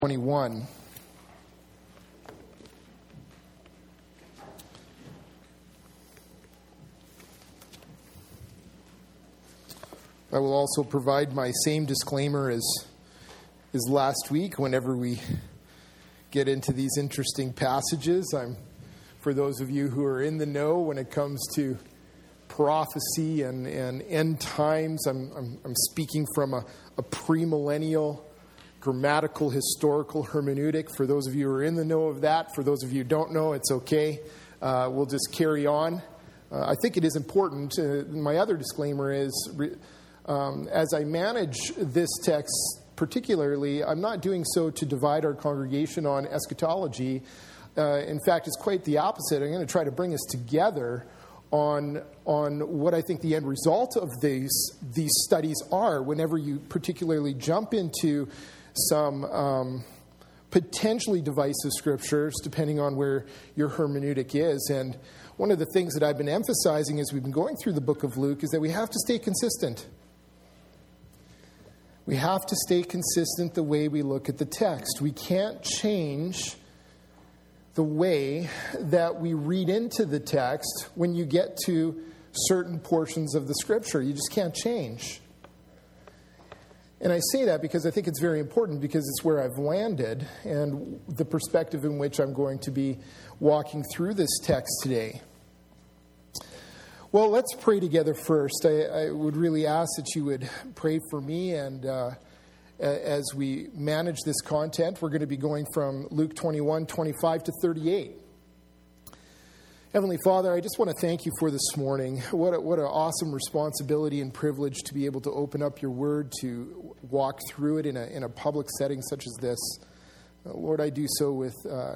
21. I will also provide my same disclaimer as last week whenever we get into these interesting passages. For those of you who are in the know when it comes to prophecy and end times, I'm speaking from a premillennial grammatical, historical hermeneutic. For those of you who are in the know of that, for those of you who don't know, it's okay. We'll just carry on. I think it is important. My other disclaimer is, as I manage this text particularly, I'm not doing so to divide our congregation on eschatology. In fact, it's quite the opposite. I'm going to try to bring us together on what I think the end result of these studies are whenever you particularly jump into some potentially divisive scriptures, depending on where your hermeneutic is. And one of the things that I've been emphasizing as we've been going through the book of Luke is that we have to stay consistent. We have to stay consistent the way we look at the text. We can't change the way that we read into the text when you get to certain portions of the scripture. You just can't change. And I say that because I think it's very important, because it's where I've landed and the perspective in which I'm going to be walking through this text today. Well, let's pray together first. I would really ask that you would pray for me, and as we manage this content, we're going to be going from Luke 21, 25 to 38. Heavenly Father, I just want to thank you for this morning. What an awesome responsibility and privilege to be able to open up your word, to walk through it in a public setting such as this. Lord, I do so with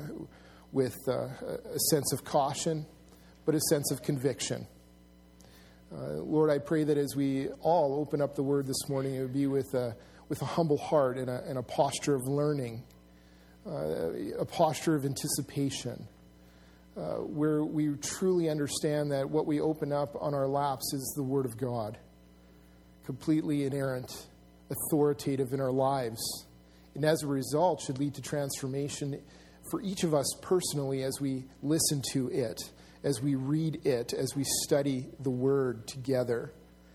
a sense of caution, but a sense of conviction. Lord, I pray that as we all open up the word this morning, it would be with a humble heart and a posture of learning, a posture of anticipation, where we truly understand that what we open up on our laps is the Word of God, completely inerrant, authoritative in our lives, and as a result should lead to transformation for each of us personally as we listen to it, as we read it, as we study the Word together.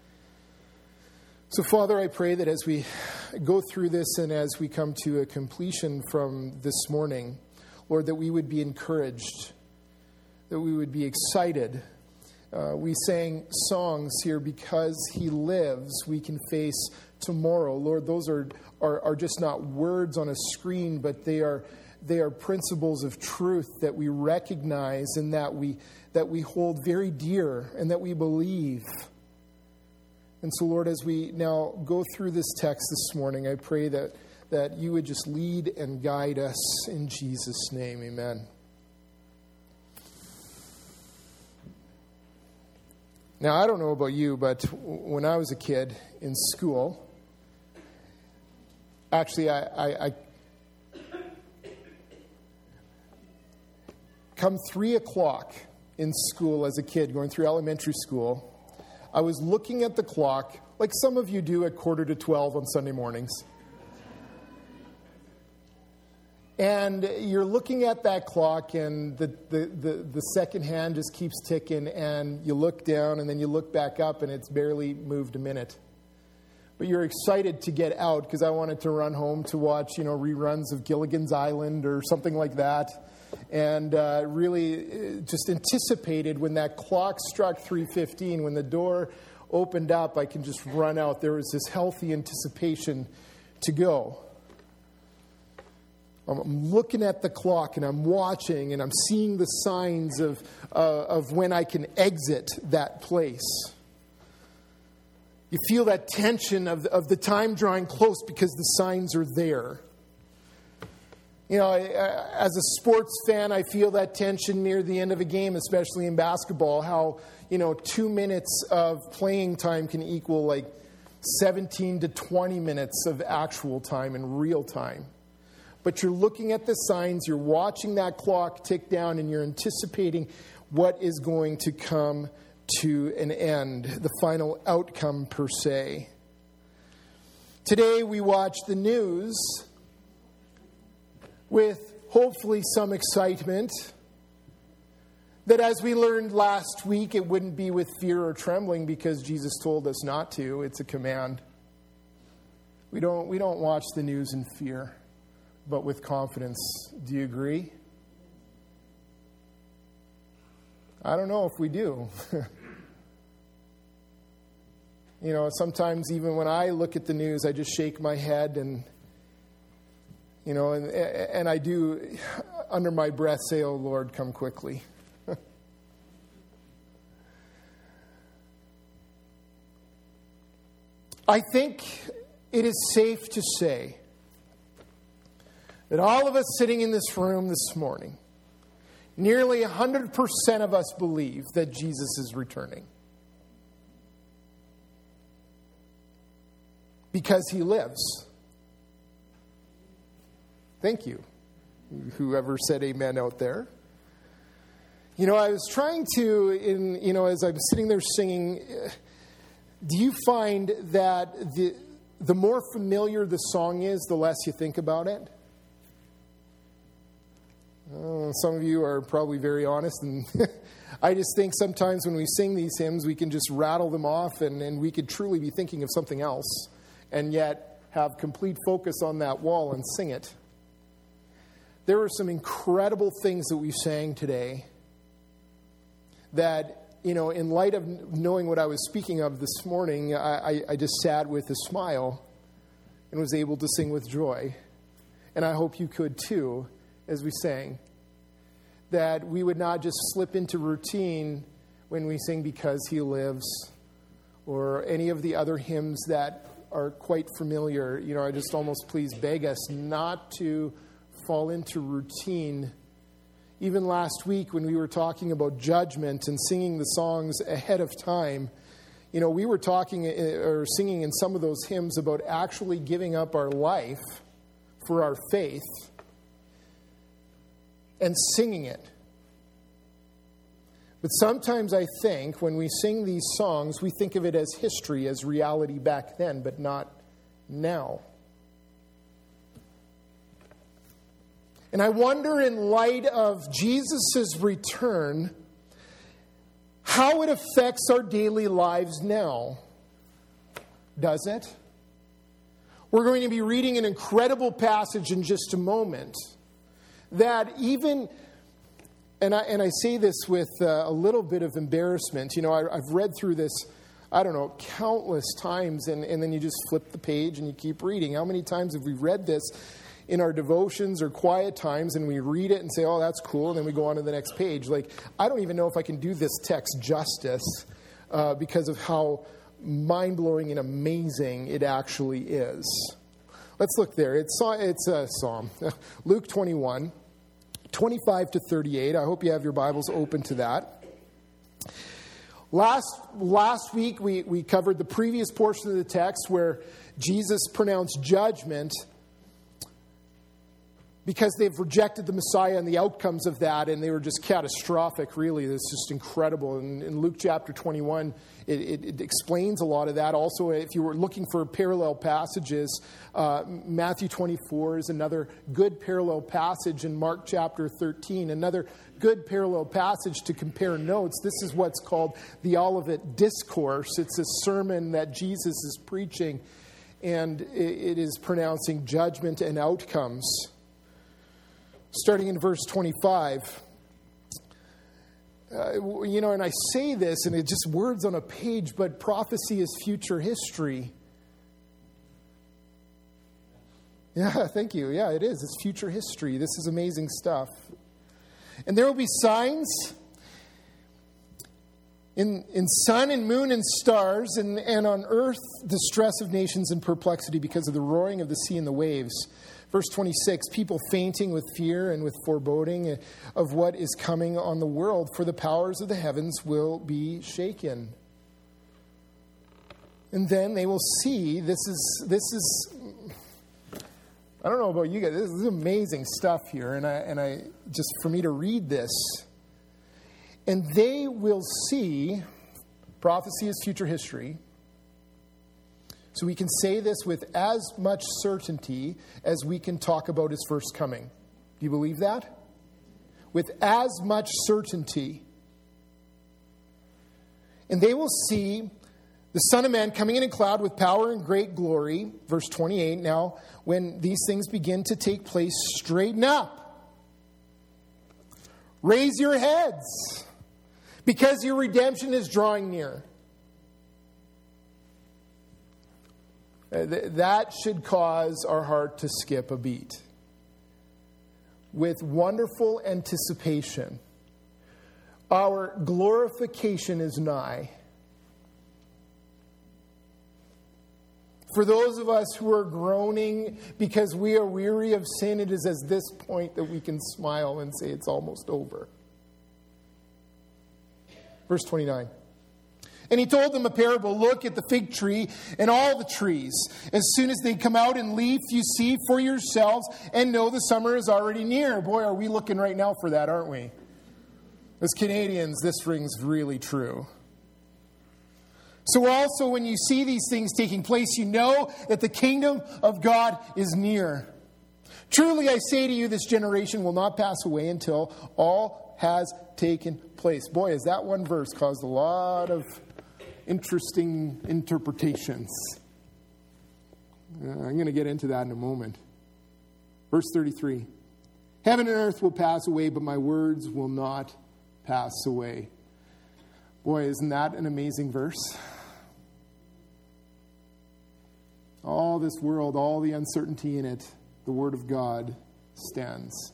So, Father, I pray that as we go through this and as we come to a completion from this morning, Lord, that we would be encouraged, that we would be excited. We sang songs here, because He lives, we can face tomorrow. Lord, those are just not words on a screen, but they are principles of truth that we recognize and that we hold very dear and that we believe. And so, Lord, as we now go through this text this morning, I pray that you would just lead and guide us in Jesus' name. Amen. Now, I don't know about you, but when I was a kid in school, actually, I come 3 o'clock in school as a kid, going through elementary school, I was looking at the clock, like some of you do at 11:45 on Sunday mornings. And you're looking at that clock, and the second hand just keeps ticking, and you look down, and then you look back up, and it's barely moved a minute. But you're excited to get out, because I wanted to run home to watch, reruns of Gilligan's Island or something like that. And really just anticipated when that clock struck 3:15, when the door opened up, I can just run out. There was this healthy anticipation to go. I'm looking at the clock, and I'm watching, and I'm seeing the signs of when I can exit that place. You feel that tension of the time drawing close because the signs are there. As a sports fan, I feel that tension near the end of a game, especially in basketball, how, 2 minutes of playing time can equal like 17 to 20 minutes of actual time in real time. But you're looking at the signs, you're watching that clock tick down, and you're anticipating what is going to come to an end, the final outcome per se. Today we watch the news with hopefully some excitement, that as we learned last week, it wouldn't be with fear or trembling because Jesus told us not to. It's a command. We don't watch the news in fear, but with confidence. Do you agree? I don't know if we do. Sometimes even when I look at the news, I just shake my head and I do, under my breath, say, "Oh, Lord, come quickly." I think it is safe to say that all of us sitting in this room this morning, nearly 100% of us believe that Jesus is returning. Because he lives. Thank you, whoever said amen out there. I was trying to, as I'm sitting there singing, do you find that the more familiar the song is, the less you think about it? Some of you are probably very honest, and I just think sometimes when we sing these hymns, we can just rattle them off, and we could truly be thinking of something else, and yet have complete focus on that wall and sing it. There were some incredible things that we sang today that, in light of knowing what I was speaking of this morning, I just sat with a smile and was able to sing with joy. And I hope you could too, as we sang. That we would not just slip into routine when we sing "Because He Lives" or any of the other hymns that are quite familiar. I just almost please beg us not to fall into routine. Even last week when we were talking about judgment and singing the songs ahead of time, we were talking or singing in some of those hymns about actually giving up our life for our faith and singing it. But sometimes I think when we sing these songs, we think of it as history, as reality back then, but not now. And I wonder, in light of Jesus' return, how it affects our daily lives now. Does it? We're going to be reading an incredible passage in just a moment that even, and I say this with a little bit of embarrassment. I've read through this, countless times, and then you just flip the page and you keep reading. How many times have we read this in our devotions or quiet times, and we read it and say, "Oh, that's cool," and then we go on to the next page? I don't even know if I can do this text justice because of how mind-blowing and amazing it actually is. Let's look there. It's a Psalm. Luke 21, 25 to 38. I hope you have your Bibles open to that. Last week, we covered the previous portion of the text where Jesus pronounced judgment because they've rejected the Messiah and the outcomes of that, and they were just catastrophic, really. It's just incredible. And in Luke chapter 21, it explains a lot of that. Also, if you were looking for parallel passages, Matthew 24 is another good parallel passage, in Mark chapter 13, another good parallel passage to compare notes. This is what's called the Olivet Discourse. It's a sermon that Jesus is preaching, and it is pronouncing judgment and outcomes. Starting in verse 25, and I say this, and it's just words on a page, but prophecy is future history. Yeah, thank you. Yeah, it is. It's future history. This is amazing stuff. And there will be signs in sun and moon and stars, and on earth distress of nations and perplexity because of the roaring of the sea and the waves. Verse 26, people fainting with fear and with foreboding of what is coming on the world, for the powers of the heavens will be shaken. And then they will see, this is I don't know about you guys, this is amazing stuff here, and I just for me to read this. And they will see, prophecy is future history. So we can say this with as much certainty as we can talk about his first coming. Do you believe that? With as much certainty. And they will see the Son of Man coming in a cloud with power and great glory. Verse 28. Now, when these things begin to take place, straighten up. Raise your heads, because your redemption is drawing near. That should cause our heart to skip a beat. With wonderful anticipation, our glorification is nigh. For those of us who are groaning because we are weary of sin, it is at this point that we can smile and say it's almost over. Verse 29. And he told them a parable. Look at the fig tree and all the trees. As soon as they come out in leaf, you see for yourselves and know the summer is already near. Boy, are we looking right now for that, aren't we? As Canadians, this rings really true. So also when you see these things taking place, you know that the kingdom of God is near. Truly I say to you, this generation will not pass away until all has taken place. Boy, has that one verse caused a lot of interesting interpretations. I'm going to get into that in a moment. Verse 33. Heaven and earth will pass away, but my words will not pass away. Boy, isn't that an amazing verse? All this world, all the uncertainty in it, the Word of God stands.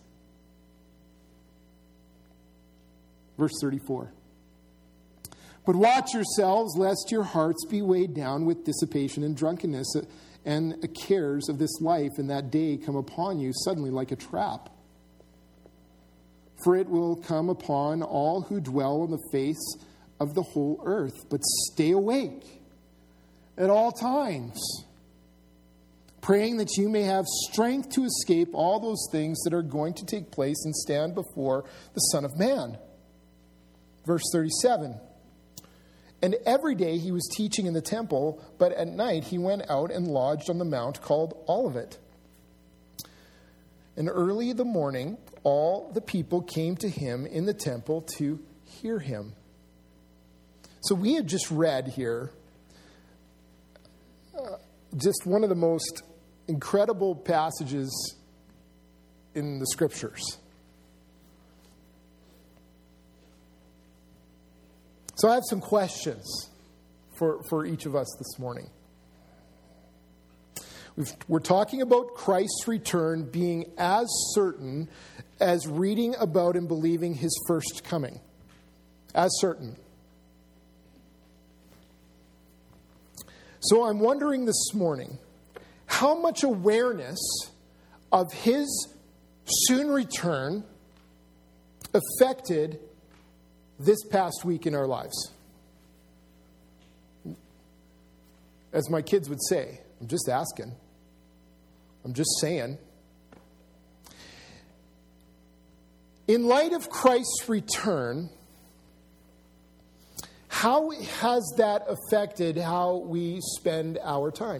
Verse 34. But watch yourselves, lest your hearts be weighed down with dissipation and drunkenness and the cares of this life, and that day come upon you suddenly like a trap. For it will come upon all who dwell on the face of the whole earth. But stay awake at all times, praying that you may have strength to escape all those things that are going to take place and stand before the Son of Man. Verse 37. And every day he was teaching in the temple, but at night he went out and lodged on the mount called Olivet. And early in the morning, all the people came to him in the temple to hear him. So we had just read here just one of the most incredible passages in the Scriptures. So I have some questions for each of us this morning. We're talking about Christ's return being as certain as reading about and believing his first coming. As certain. So I'm wondering this morning, how much awareness of his soon return affected this past week in our lives? As my kids would say, I'm just asking. I'm just saying. In light of Christ's return, how has that affected how we spend our time?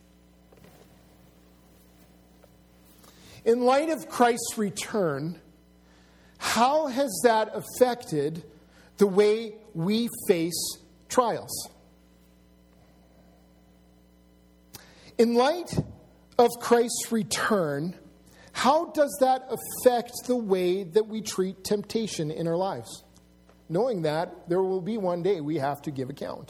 In light of Christ's return, how has that affected the way we face trials? In light of Christ's return, how does that affect the way that we treat temptation in our lives? Knowing that there will be one day we have to give account.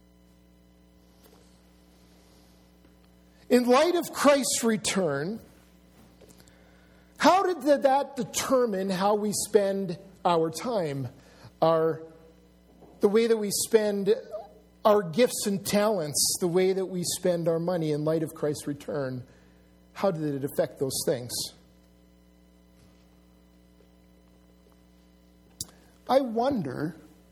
In light of Christ's return, how did that determine how we spend our time? The way that we spend our gifts and talents, the way that we spend our money in light of Christ's return, how did it affect those things? I wonder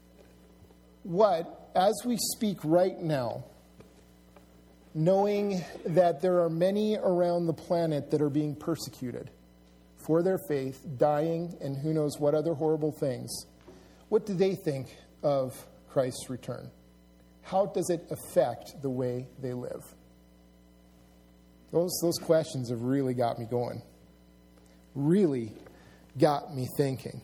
what, as we speak right now, knowing that there are many around the planet that are being persecuted for their faith, dying, and who knows what other horrible things, what do they think of Christ's return? How does it affect the way they live? Those questions have really got me going. Really got me thinking.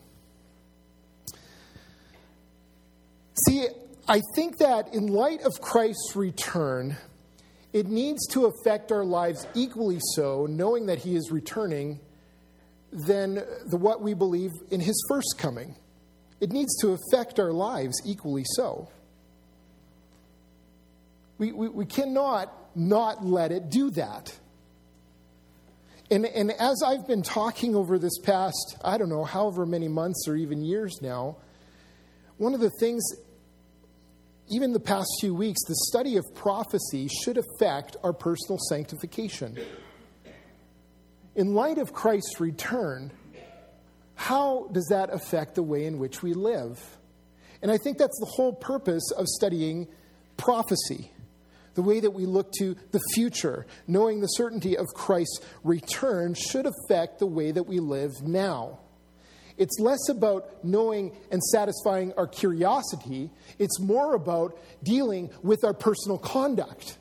See, I think that in light of Christ's return, it needs to affect our lives equally so, knowing that He is returning, than what we believe in His first coming. It needs to affect our lives equally so. We cannot not let it do that. And as I've been talking over this past, I don't know, however many months or even years now, one of the things, even the past few weeks, the study of prophecy should affect our personal sanctification. In light of Christ's return, how does that affect the way in which we live? And I think that's the whole purpose of studying prophecy. The way that we look to the future, knowing the certainty of Christ's return, should affect the way that we live now. It's less about knowing and satisfying our curiosity. It's more about dealing with our personal conduct.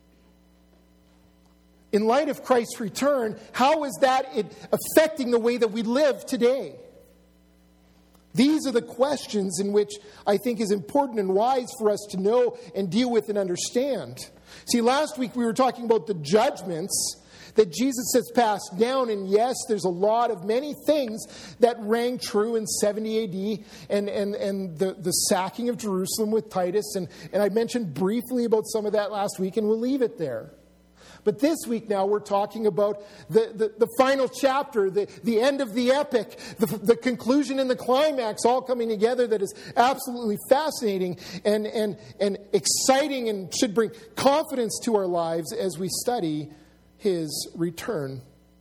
In light of Christ's return, how is that affecting the way that we live today? These are the questions in which I think is important and wise for us to know and deal with and understand. See, last week we were talking about the judgments that Jesus has passed down. And yes, there's a lot of many things that rang true in 70 AD and the sacking of Jerusalem with Titus. And I mentioned briefly about some of that last week, and we'll leave it there. But this week now we're talking about the final chapter, the end of the epic, the conclusion and the climax all coming together that is absolutely fascinating and exciting and should bring confidence to our lives as we study His return.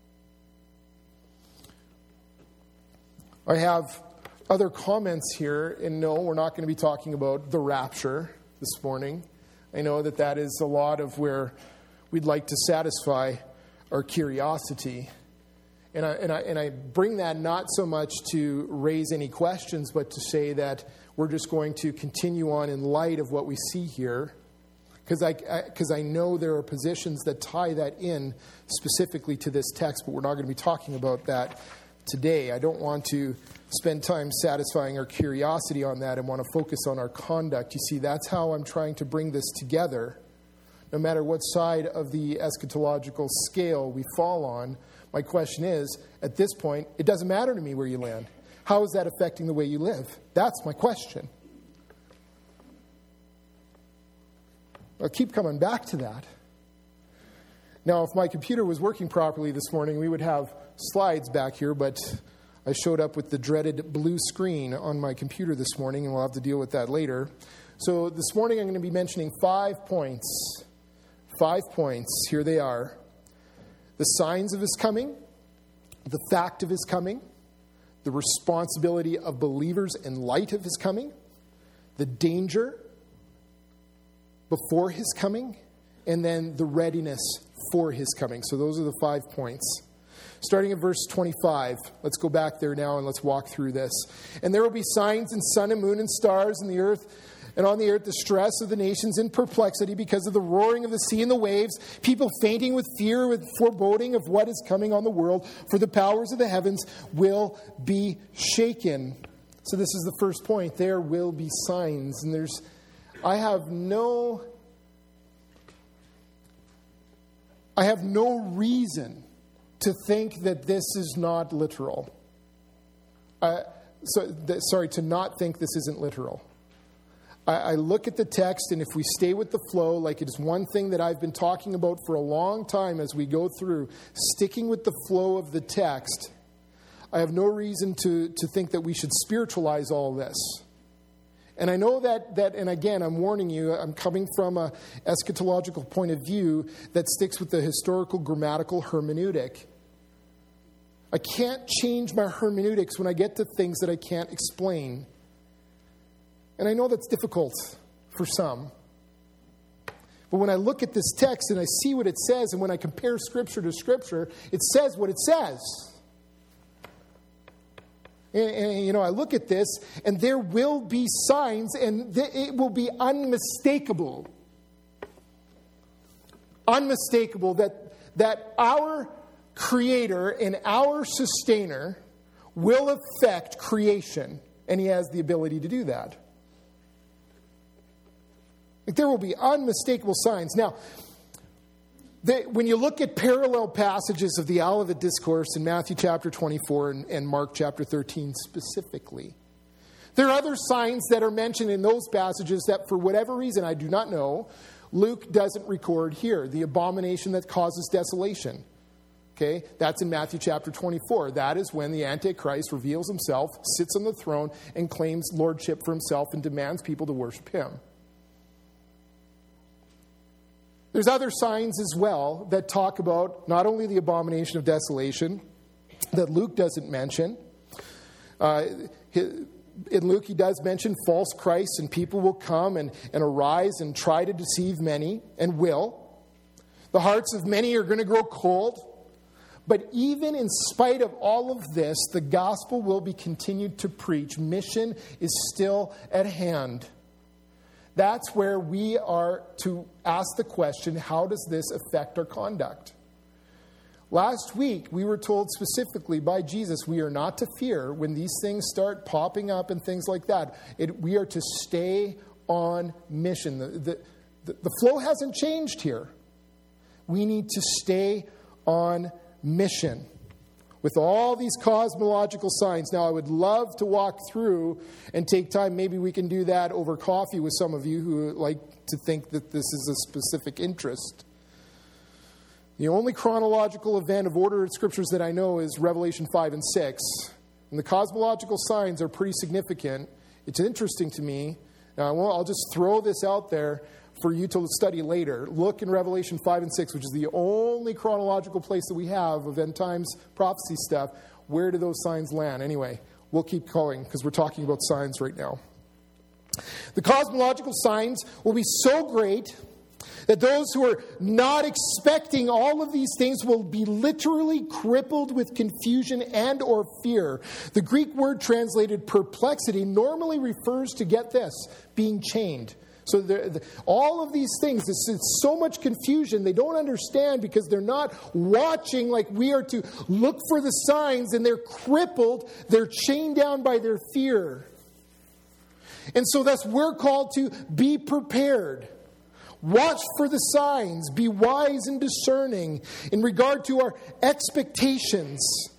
I have other comments here, and no, we're not going to be talking about the rapture this morning. I know that is a lot of where we'd like to satisfy our curiosity. And I bring that not so much to raise any questions, but to say that we're just going to continue on in light of what we see here. Because I know there are positions that tie that in specifically to this text, but we're not going to be talking about that today. I don't want to spend time satisfying our curiosity on that and want to focus on our conduct. You see, that's how I'm trying to bring this together. No matter what side of the eschatological scale we fall on, my question is, at this point, it doesn't matter to me where you land. How is that affecting the way you live? That's my question. I'll keep coming back to that. Now, if my computer was working properly this morning, we would have slides back here, but I showed up with the dreaded blue screen on my computer this morning, and we'll have to deal with that later. So this morning I'm going to be mentioning 5 points. 5 points. Here they are. The signs of His coming, the fact of His coming, the responsibility of believers in light of His coming, the danger before His coming, and then the readiness for His coming. So those are the 5 points. Starting at verse 25. Let's go back there now and let's walk through this. And there will be signs in sun and moon and stars in the earth, and on the earth the stress of the nations in perplexity because of the roaring of the sea and the waves, people fainting with fear, with foreboding of what is coming on the world, for the powers of the heavens will be shaken. So this is the first point. There will be signs. And I have no reason to think that this is not literal. To not think this isn't literal. I look at the text, and if we stay with the flow, like it is one thing that I've been talking about for a long time as we go through, sticking with the flow of the text, I have no reason to think that we should spiritualize all this. And I know that, and again, I'm warning you, I'm coming from an eschatological point of view that sticks with the historical grammatical hermeneutic. I can't change my hermeneutics when I get to things that I can't explain. And I know that's difficult for some. But when I look at this text and I see what it says, and when I compare Scripture to Scripture, it says what it says. And I look at this, and there will be signs, and it will be unmistakable. Unmistakable that our Creator and our Sustainer will affect creation, and he has the ability to do that. Like, there will be unmistakable signs. Now, when you look at parallel passages of the Olivet Discourse in Matthew chapter 24 and Mark chapter 13 specifically, there are other signs that are mentioned in those passages that, for whatever reason, I do not know, Luke doesn't record here. The abomination that causes desolation. Okay, that's in Matthew chapter 24. That is when the Antichrist reveals himself, sits on the throne, and claims lordship for himself and demands people to worship him. There's other signs as well that talk about not only the abomination of desolation that Luke doesn't mention. In Luke, he does mention false Christs, and people will come and arise and try to deceive many, and will. The hearts of many are going to grow cold. But even in spite of all of this, the gospel will be continued to preach. Mission is still at hand. That's where we are to ask the question, how does this affect our conduct? Last week, we were told specifically by Jesus, we are not to fear when these things start popping up and things like that. We are to stay on mission. The flow hasn't changed here. We need to stay on mission with all these cosmological signs. Now, I would love to walk through and take time. Maybe we can do that over coffee with some of you who like to think that this is a specific interest. The only chronological event of order of scriptures that I know is Revelation 5 and 6. And the cosmological signs are pretty significant. It's interesting to me. Now, I'll just throw this out there for you to study later. Look in Revelation 5 and 6, which is the only chronological place that we have of end times prophecy stuff. Where do those signs land? Anyway, we'll keep going because we're talking about signs right now. The cosmological signs will be so great that those who are not expecting all of these things will be literally crippled with confusion and or fear. The Greek word translated perplexity normally refers to, get this, being chained. So all of these things, it's so much confusion, they don't understand because they're not watching like we are to look for the signs, and they're crippled, they're chained down by their fear. And so thus we're called to be prepared. Watch for the signs. Be wise and discerning in regard to our expectations.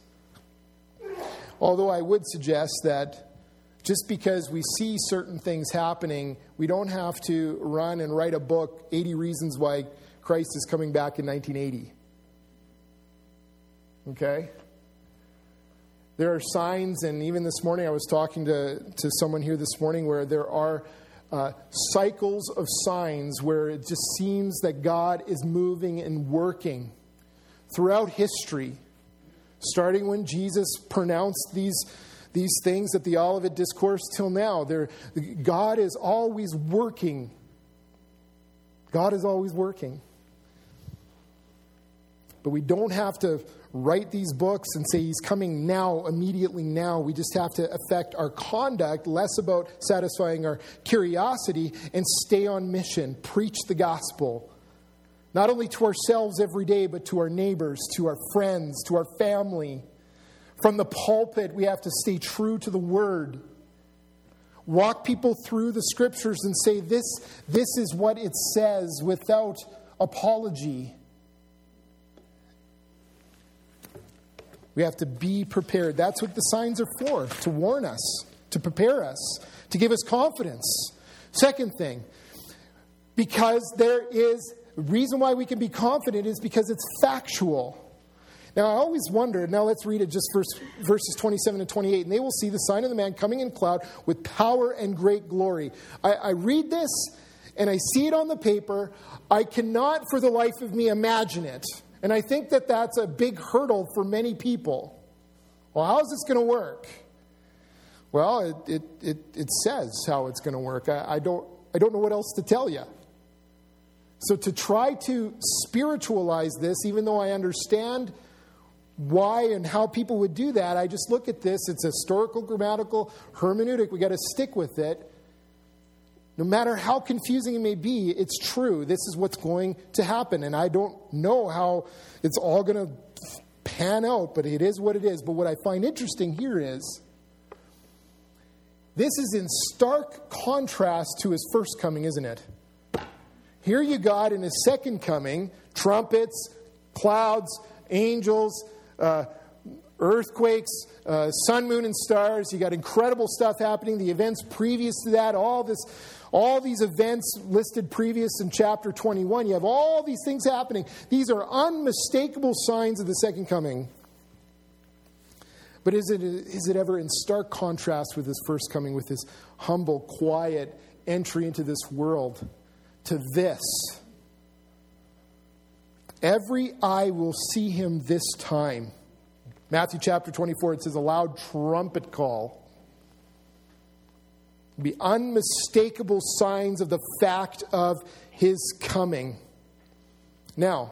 Although I would suggest that just because we see certain things happening, we don't have to run and write a book, 80 Reasons Why Christ is Coming Back in 1980. Okay? There are signs, and even this morning I was talking to someone here this morning where there are cycles of signs where it just seems that God is moving and working throughout history, starting when Jesus pronounced these things at the Olivet Discourse till now. God is always working. God is always working. But we don't have to write these books and say he's coming now, immediately now. We just have to affect our conduct, less about satisfying our curiosity, and stay on mission. Preach the gospel. Not only to ourselves every day, but to our neighbors, to our friends, to our family. From the pulpit, we have to stay true to the word. Walk people through the scriptures and say, this is what it says without apology. We have to be prepared. That's what the signs are for, to warn us, to prepare us, to give us confidence. Second thing, because there is, the reason why we can be confident is because it's factual. Now, I always wondered, now let's read it just verses 27 and 28. And they will see the sign of the man coming in cloud with power and great glory. I read this and I see it on the paper. I cannot for the life of me imagine it. And I think that that's a big hurdle for many people. Well, how is this going to work? Well, it says how it's going to work. I don't know what else to tell you. So to try to spiritualize this, even though I understand why and how people would do that, I just look at this. It's historical, grammatical, hermeneutic. We got to stick with it. No matter how confusing it may be, it's true. This is what's going to happen. And I don't know how it's all going to pan out, but it is what it is. But what I find interesting here is this is in stark contrast to his first coming, isn't it? Here you got in his second coming, trumpets, clouds, angels, earthquakes, sun, moon, and stars. You got incredible stuff happening. The events previous to that, all these events listed previous in chapter 21. You have all these things happening. These are unmistakable signs of the second coming. But is it ever in stark contrast with his first coming, with his humble, quiet entry into this world to this? Every eye will see him this time. Matthew chapter 24, it says a loud trumpet call. It'll be unmistakable signs of the fact of his coming. Now,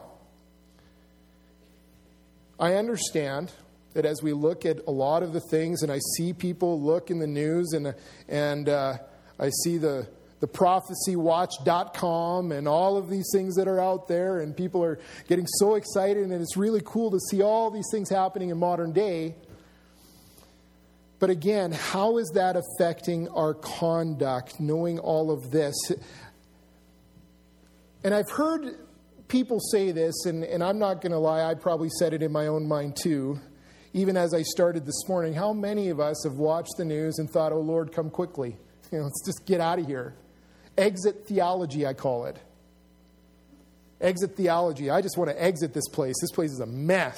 I understand that as we look at a lot of the things, and I see people look in the news, and I see the prophecywatch.com and all of these things that are out there, and people are getting so excited, and it's really cool to see all these things happening in modern day. But again, how is that affecting our conduct, knowing all of this? And I've heard people say this, and I'm not going to lie, I probably said it in my own mind too, even as I started this morning. How many of us have watched the news and thought, oh Lord, come quickly. Let's just get out of here. Exit theology, I call it. Exit theology. I just want to exit this place. This place is a mess.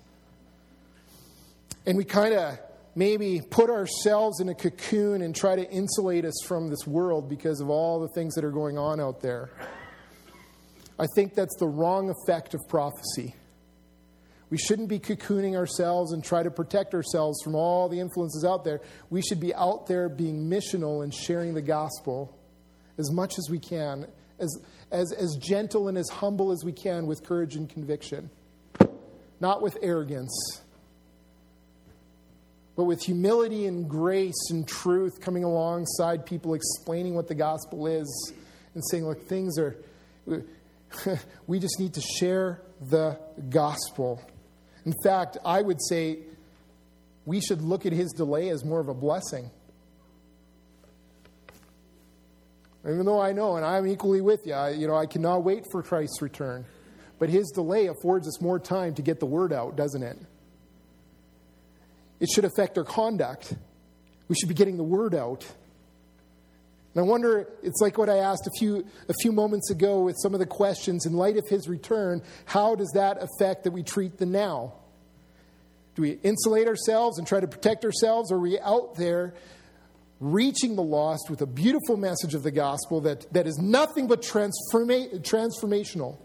And we kind of maybe put ourselves in a cocoon and try to insulate us from this world because of all the things that are going on out there. I think that's the wrong effect of prophecy. We shouldn't be cocooning ourselves and try to protect ourselves from all the influences out there. We should be out there being missional and sharing the gospel as much as we can, as gentle and as humble as we can, with courage and conviction. Not with arrogance, but with humility and grace and truth, coming alongside people, explaining what the gospel is and saying, look, things are... we just need to share the gospel. In fact, I would say we should look at his delay as more of a blessing. Even though I know, and I'm equally with you, I cannot wait for Christ's return. But his delay affords us more time to get the word out, doesn't it? It should affect our conduct. We should be getting the word out. And I wonder, it's like what I asked a few moments ago with some of the questions. In light of his return, how does that affect that we treat the now? Do we insulate ourselves and try to protect ourselves? Or are we out there reaching the lost with a beautiful message of the gospel that is nothing but transformational?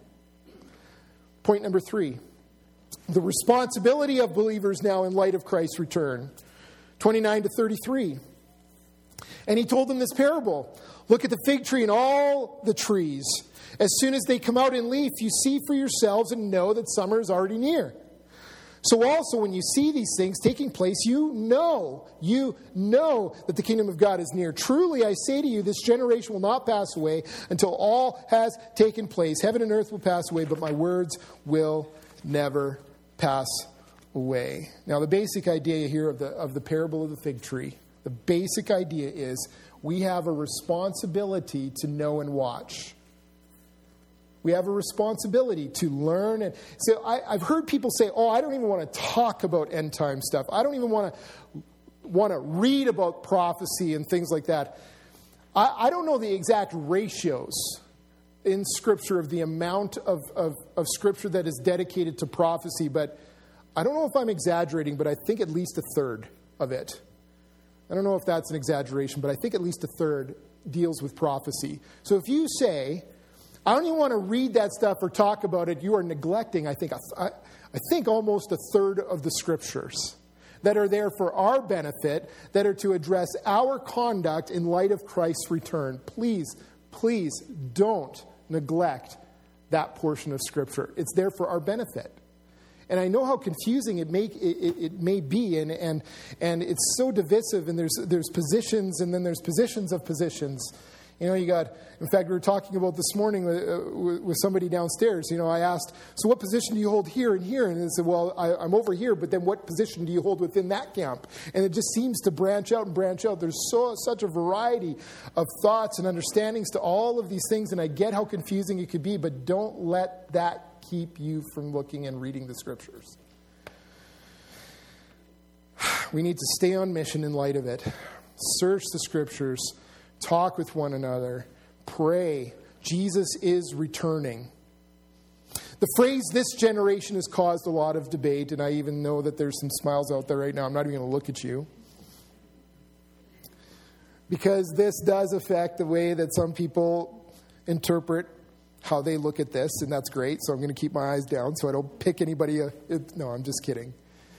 Point number 3. The responsibility of believers now in light of Christ's return. 29 to 33. And he told them this parable. Look at the fig tree and all the trees. As soon as they come out in leaf, you see for yourselves and know that summer is already near. So also when you see these things taking place, you know that the kingdom of God is near. Truly, I say to you, this generation will not pass away until all has taken place. Heaven and earth will pass away, but my words will never pass away. Now, the basic idea here of the parable of the fig tree, the basic idea is we have a responsibility to know and watch. We have a responsibility to learn. And so I've heard people say, I don't even want to talk about end time stuff. I don't even want to read about prophecy and things like that. I don't know the exact ratios in Scripture of the amount of Scripture that is dedicated to prophecy, but I don't know if I'm exaggerating, but I think at least a third of it. I don't know if that's an exaggeration, but I think at least a third deals with prophecy. So if you say, I don't even want to read that stuff or talk about it, you are neglecting, I think almost a third of the Scriptures that are there for our benefit, that are to address our conduct in light of Christ's return. Please don't neglect that portion of Scripture. It's there for our benefit. And I know how confusing it may be, and it's so divisive, and there's positions, and then there's positions of positions. In fact, we were talking about this morning with somebody downstairs. I asked, so what position do you hold here and here? And they said, well, I'm over here, but then what position do you hold within that camp? And it just seems to branch out and branch out. There's such a variety of thoughts and understandings to all of these things, and I get how confusing it could be, but don't let that keep you from looking and reading the Scriptures. We need to stay on mission in light of it. Search the Scriptures. Talk with one another. Pray. Jesus is returning. The phrase, this generation, has caused a lot of debate, and I even know that there's some smiles out there right now. I'm not even going to look at you. Because this does affect the way that some people interpret how they look at this, and that's great. So I'm going to keep my eyes down so I don't pick anybody. No, I'm just kidding.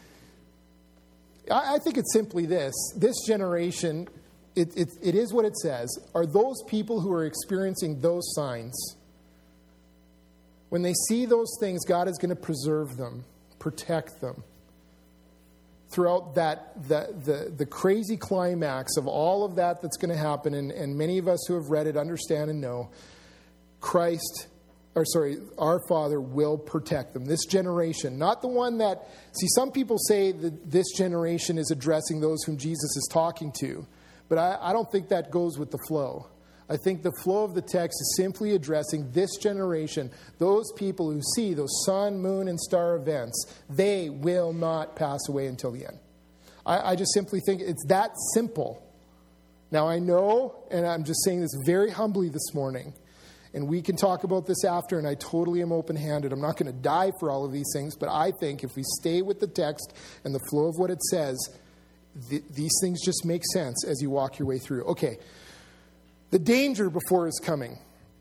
I think it's simply this. This generation, it is what it says, are those people who are experiencing those signs. When they see those things, God is going to preserve them, protect them. Throughout the crazy climax of all of that that's going to happen, and many of us who have read it understand and know, our Father will protect them. This generation, not the one that... See, some people say that this generation is addressing those whom Jesus is talking to, but I don't think that goes with the flow. I think the flow of the text is simply addressing this generation, those people who see those sun, moon, and star events. They will not pass away until the end. I just simply think it's that simple. Now, I know, and I'm just saying this very humbly this morning, and we can talk about this after, and I totally am open-handed. I'm not going to die for all of these things, but I think if we stay with the text and the flow of what it says, these things just make sense as you walk your way through. Okay, the danger before is coming.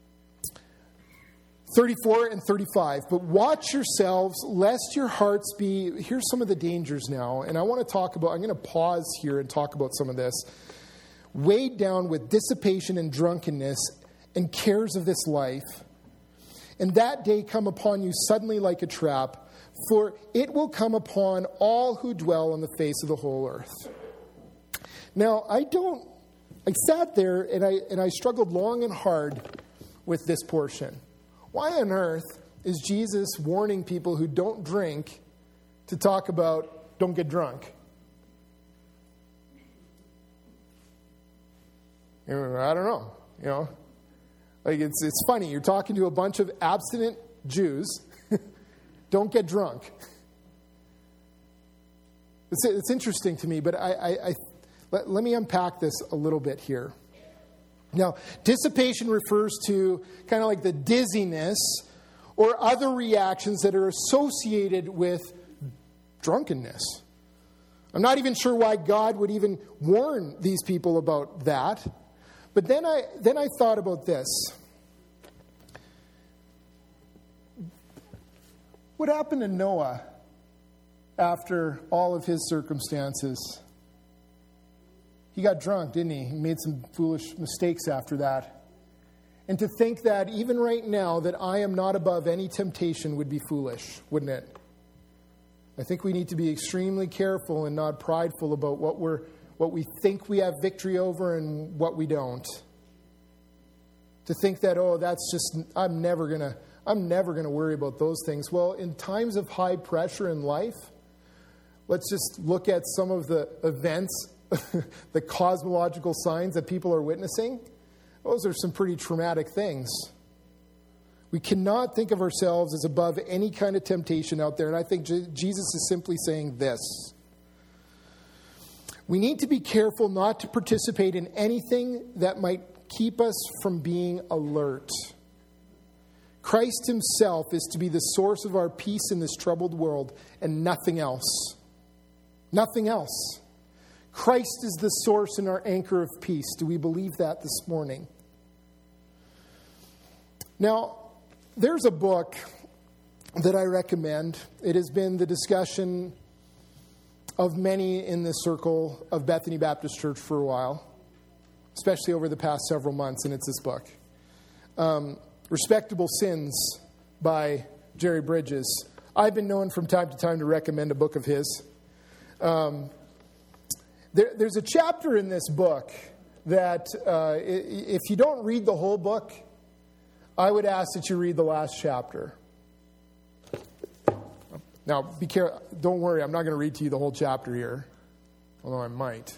34 and 35. But watch yourselves, lest your hearts be... Here's some of the dangers now, and I want to talk about... I'm going to pause here and talk about some of this. Weighed down with dissipation and drunkenness and cares of this life, and that day come upon you suddenly like a trap, for it will come upon all who dwell on the face of the whole earth. Now, I sat there and I struggled long and hard with this portion. Why on earth is Jesus warning people who don't drink to talk about don't get drunk? I don't know, Like it's funny. You're talking to a bunch of abstinent Jews. Don't get drunk. It's interesting to me, but let me unpack this a little bit here. Now, dissipation refers to kind of like the dizziness or other reactions that are associated with drunkenness. I'm not even sure why God would even warn these people about that. But then I thought about this. What happened to Noah after all of his circumstances? He got drunk, didn't he? He made some foolish mistakes after that. And to think that even right now that I am not above any temptation would be foolish, wouldn't it? I think we need to be extremely careful and not prideful about what we think we have victory over and what we don't. To think that, that's just, I'm never gonna worry about those things. Well, in times of high pressure in life, let's just look at some of the events, the cosmological signs that people are witnessing. Those are some pretty traumatic things. We cannot think of ourselves as above any kind of temptation out there. And I think Jesus is simply saying this. We need to be careful not to participate in anything that might keep us from being alert. Christ himself is to be the source of our peace in this troubled world and nothing else. Nothing else. Christ is the source and our anchor of peace. Do we believe that this morning? Now, there's a book that I recommend. It has been the discussion of many in the circle of Bethany Baptist Church for a while, especially over the past several months, and it's this book. Respectable Sins by Jerry Bridges. I've been known from time to time to recommend a book of his. There's a chapter in this book that if you don't read the whole book, I would ask that you read the last chapter. Now, be careful. Don't worry, I'm not going to read to you the whole chapter here, although I might.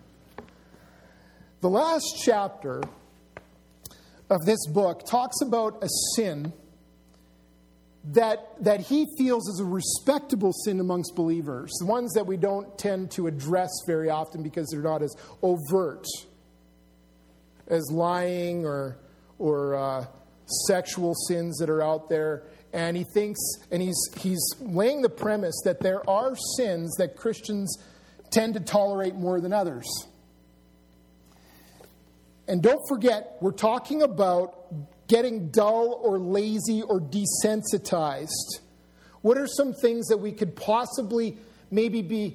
The last chapter of this book talks about a sin that he feels is a respectable sin amongst believers, the ones that we don't tend to address very often because they're not as overt as lying or sexual sins that are out there. And he thinks, and he's laying the premise that there are sins that Christians tend to tolerate more than others. And don't forget, we're talking about getting dull or lazy or desensitized. What are some things that we could possibly maybe be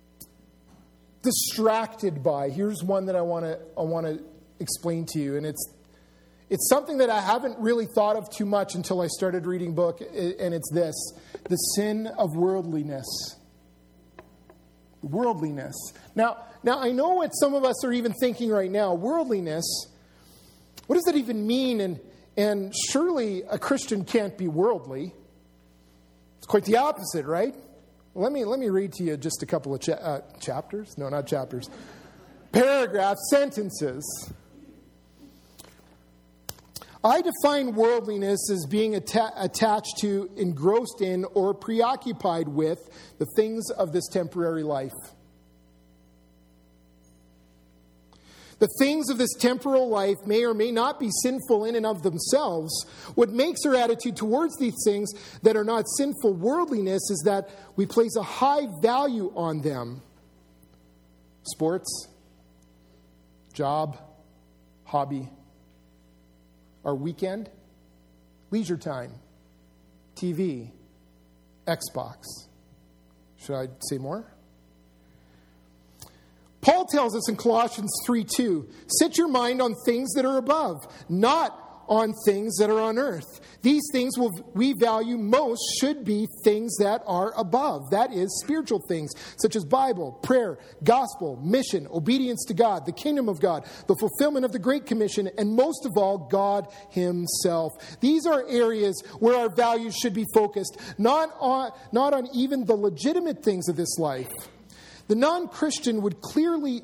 distracted by? Here's one that I want to explain to you, and it's something that I haven't really thought of too much until I started reading book, and it's this: the sin of worldliness. Worldliness. Now I know what some of us are even thinking right now. Worldliness. What does that even mean? And surely a Christian can't be worldly. It's quite the opposite, right? Let me read to you just a couple of chapters. No, not chapters. Paragraphs, sentences. I define worldliness as being attached to, engrossed in, or preoccupied with the things of this temporary life. The things of this temporal life may or may not be sinful in and of themselves. What makes our attitude towards these things that are not sinful worldliness is that we place a high value on them. Sports, job, hobby, our weekend, leisure time, TV, Xbox. Should I say more? Paul tells us in Colossians 3:2, set your mind on things that are above, not on things that are on earth. These things we value most should be things that are above. That is, spiritual things, such as Bible, prayer, gospel, mission, obedience to God, the kingdom of God, the fulfillment of the Great Commission, and most of all, God Himself. These are areas where our values should be focused, not on even the legitimate things of this life. The non-Christian world clearly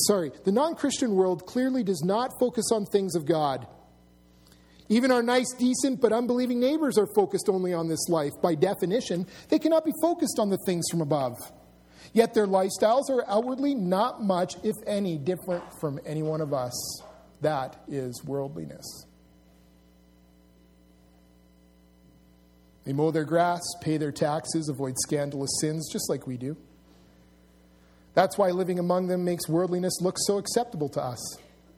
does not focus on things of God. Even our nice, decent, but unbelieving neighbors are focused only on this life. By definition, they cannot be focused on the things from above. Yet their lifestyles are outwardly not much, if any, different from any one of us. That is worldliness. They mow their grass, pay their taxes, avoid scandalous sins, just like we do. That's why living among them makes worldliness look so acceptable to us.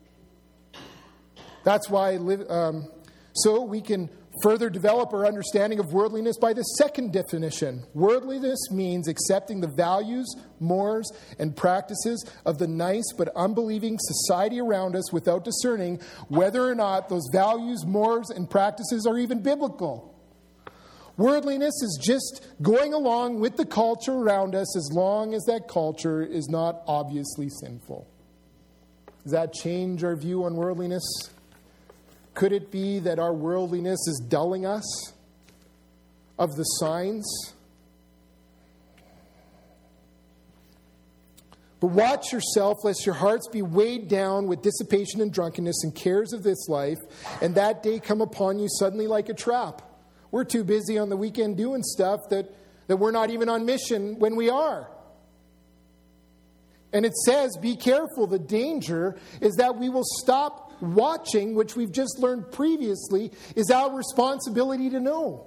That's why so we can further develop our understanding of worldliness by the second definition. Worldliness means accepting the values, mores, and practices of the nice but unbelieving society around us without discerning whether or not those values, mores, and practices are even biblical. Worldliness is just going along with the culture around us as long as that culture is not obviously sinful. Does that change our view on worldliness? Could it be that our worldliness is dulling us of the signs? But watch yourself, lest your hearts be weighed down with dissipation and drunkenness and cares of this life, and that day come upon you suddenly like a trap. We're too busy on the weekend doing stuff that we're not even on mission when we are. And it says, be careful. The danger is that we will stop watching, which we've just learned previously is our responsibility to know.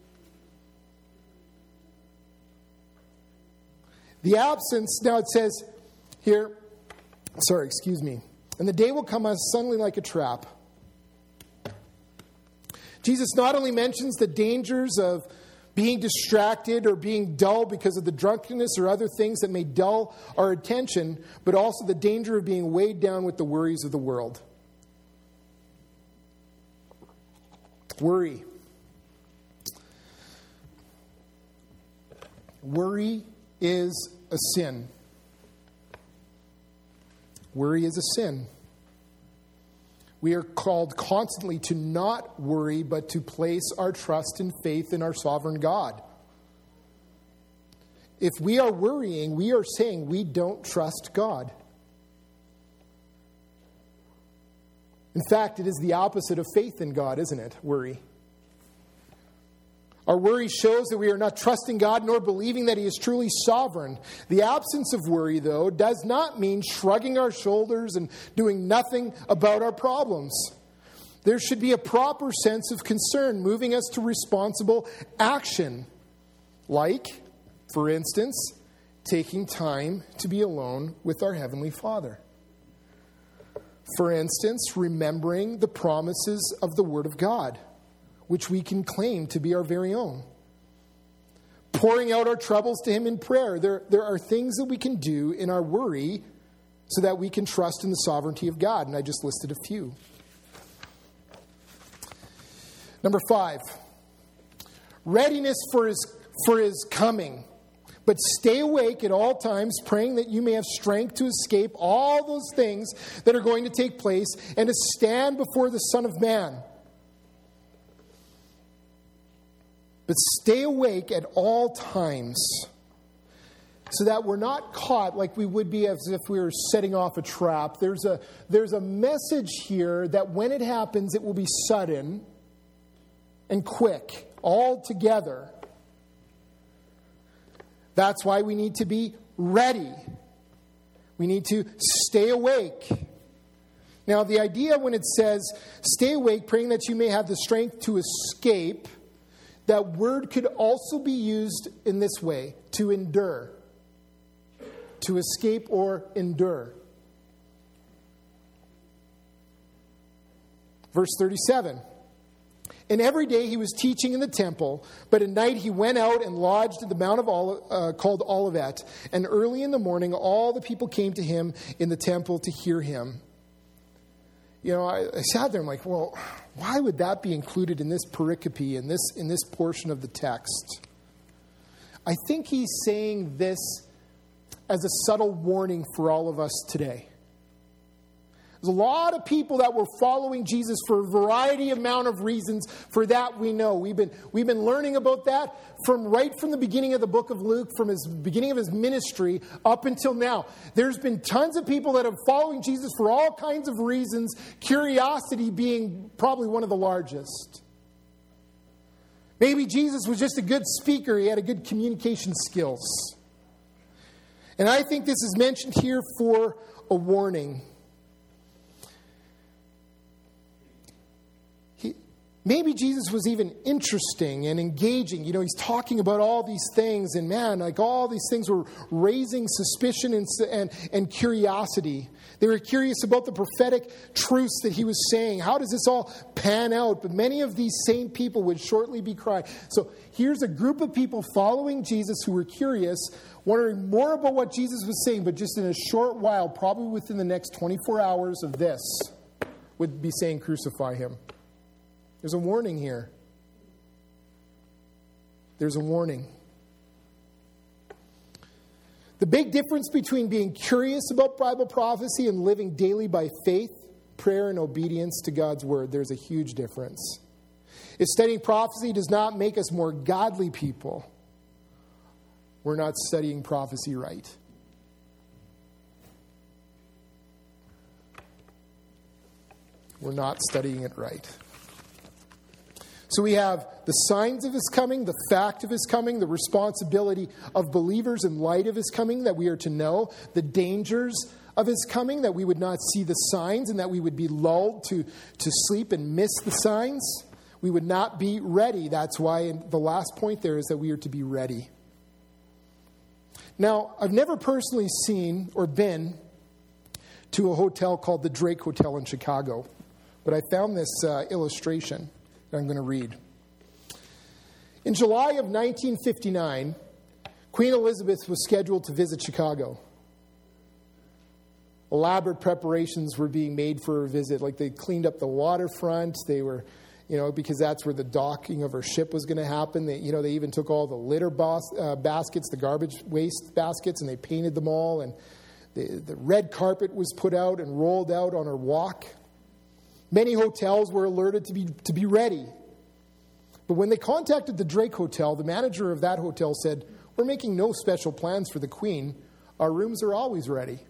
The absence, now it says here, and the day will come as suddenly like a trap. Jesus not only mentions the dangers of being distracted or being dull because of the drunkenness or other things that may dull our attention, but also the danger of being weighed down with the worries of the world. Worry. Worry is a sin. Worry is a sin. We are called constantly to not worry, but to place our trust and faith in our sovereign God. If we are worrying, we are saying we don't trust God. In fact, it is the opposite of faith in God, isn't it? Worry. Our worry shows that we are not trusting God nor believing that He is truly sovereign. The absence of worry, though, does not mean shrugging our shoulders and doing nothing about our problems. There should be a proper sense of concern, moving us to responsible action. Like, for instance, taking time to be alone with our Heavenly Father. For instance, remembering the promises of the Word of God, which we can claim to be our very own. Pouring out our troubles to Him in prayer. There are things that we can do in our worry so that we can trust in the sovereignty of God. And I just listed a few. Number 5, readiness for his coming. But stay awake at all times, praying that you may have strength to escape all those things that are going to take place and to stand before the Son of Man. But stay awake at all times so that we're not caught like we would be as if we were setting off a trap. There's a message here that when it happens, it will be sudden and quick, all together. That's why we need to be ready. We need to stay awake. Now, the idea when it says, stay awake, praying that you may have the strength to escape, that word could also be used in this way, to endure. To escape or endure. Verse 37. And every day he was teaching in the temple, but at night he went out and lodged at the Mount of called Olivet. And early in the morning, all the people came to him in the temple to hear him. You know, I sat there and I'm like, well, why would that be included in this pericope, in this portion of the text? I think he's saying this as a subtle warning for all of us today. There's a lot of people that were following Jesus for a variety amount of reasons. For that we know. We've been learning about that right from the beginning of the book of Luke, from his beginning of his ministry up until now. There's been tons of people that are following Jesus for all kinds of reasons, curiosity being probably one of the largest. Maybe Jesus was just a good speaker. He had a good communication skills. And I think this is mentioned here for a warning. Maybe Jesus was even interesting and engaging. You know, he's talking about all these things, and man, like all these things were raising suspicion and curiosity. They were curious about the prophetic truths that he was saying. How does this all pan out? But many of these same people would shortly be crying. So here's a group of people following Jesus who were curious, wondering more about what Jesus was saying, but just in a short while, probably within the next 24 hours of this, would be saying, crucify him. There's a warning here. There's a warning. The big difference between being curious about Bible prophecy and living daily by faith, prayer, and obedience to God's word, there's a huge difference. If studying prophecy does not make us more godly people, we're not studying prophecy right. We're not studying it right. So we have the signs of his coming, the fact of his coming, the responsibility of believers in light of his coming that we are to know, the dangers of his coming, that we would not see the signs and that we would be lulled to sleep and miss the signs. We would not be ready. That's why the last point there is that we are to be ready. Now, I've never personally seen or been to a hotel called the Drake Hotel in Chicago, but I found this illustration that I'm going to read. In July of 1959, Queen Elizabeth was scheduled to visit Chicago. Elaborate preparations were being made for her visit. Like they cleaned up the waterfront. They were, because that's where the docking of her ship was going to happen. They even took all the litter baskets, the garbage waste baskets, and they painted them all. And the red carpet was put out and rolled out on her walk. Many hotels were alerted to be ready. But when they contacted the Drake Hotel, the manager of that hotel said, "We're making no special plans for the Queen. Our rooms are always ready."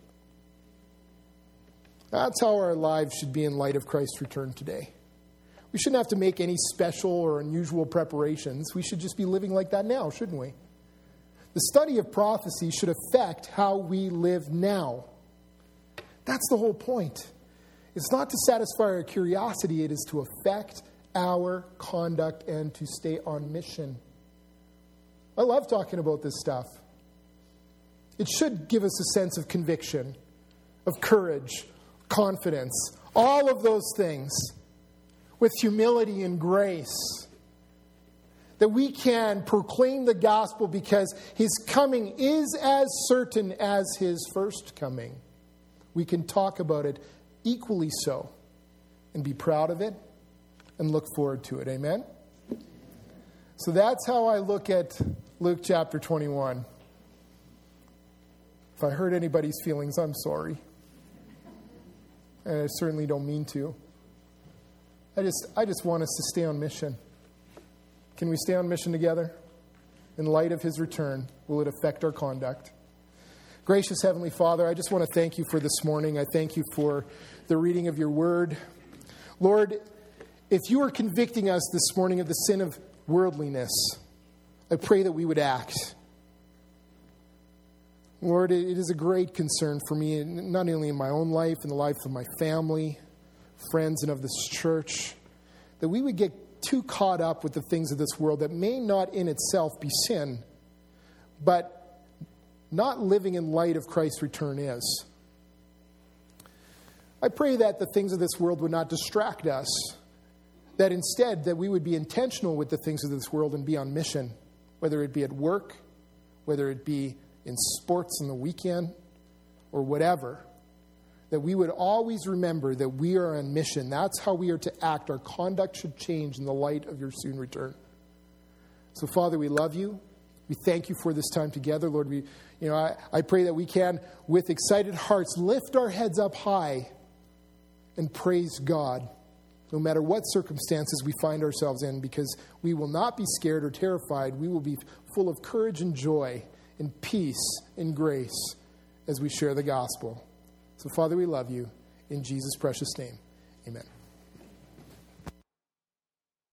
That's how our lives should be in light of Christ's return today. We shouldn't have to make any special or unusual preparations. We should just be living like that now, shouldn't we? The study of prophecy should affect how we live now. That's the whole point. It's not to satisfy our curiosity, it is to affect our conduct and to stay on mission. I love talking about this stuff. It should give us a sense of conviction, of courage, confidence, all of those things, with humility and grace, that we can proclaim the gospel because his coming is as certain as his first coming. We can talk about it equally so and be proud of it and look forward to it. Amen? So that's how I look at Luke chapter 21. If I hurt anybody's feelings, I'm sorry. And I certainly don't mean to. I just want us to stay on mission. Can we stay on mission together? In light of his return, will it affect our conduct? Gracious Heavenly Father, I just want to thank you for this morning. I thank you for the reading of your word. Lord, if you are convicting us this morning of the sin of worldliness, I pray that we would act. Lord, it is a great concern for me, not only in my own life, in the life of my family, friends, and of this church, that we would get too caught up with the things of this world that may not in itself be sin, but not living in light of Christ's return is. I pray that the things of this world would not distract us, that instead that we would be intentional with the things of this world and be on mission, whether it be at work, whether it be in sports on the weekend, or whatever, that we would always remember that we are on mission. That's how we are to act. Our conduct should change in the light of your soon return. So, Father, we love you. We thank you for this time together. Lord, I pray that we can, with excited hearts, lift our heads up high and praise God, no matter what circumstances we find ourselves in, because we will not be scared or terrified. We will be full of courage and joy and peace and grace as we share the gospel. So, Father, we love you. In Jesus' precious name, amen.